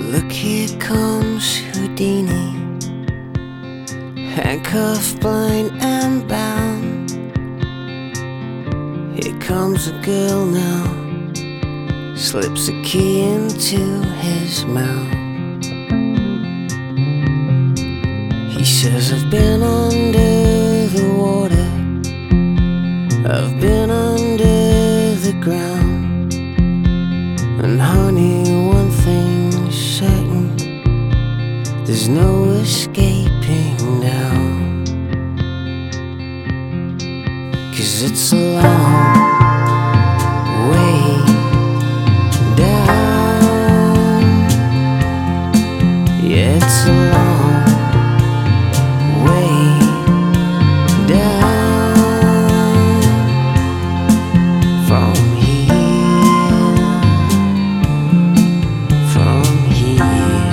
Look, here comes Houdini, handcuffed, blind and bound. Here comes a girl now, slips a key into his mouth. He says, I've been under the water, I've been under the ground, and honey, one thing's certain, there's no escaping now. 'Cause it's a long way down. Yeah, it's a long way down from here, from here.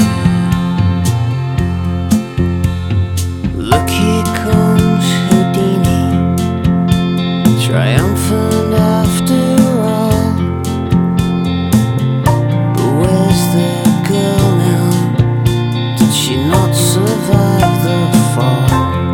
Look, here comes Houdini, triumphant after all. But where's the girl now? Did she not survive the fall?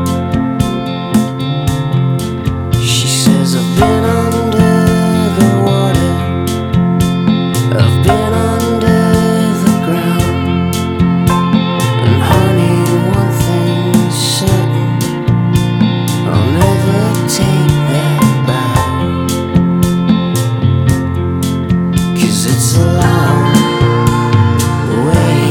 She says, I've been under the water, I've been under the ground, and honey, one thing's certain, I'll never take that bow. 'Cause it's a long way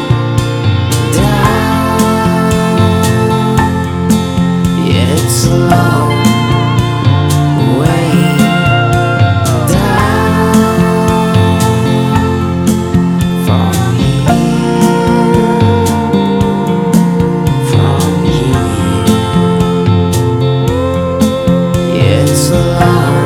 down. Yeah, it's a long way down from here, from here. Yeah, it's a long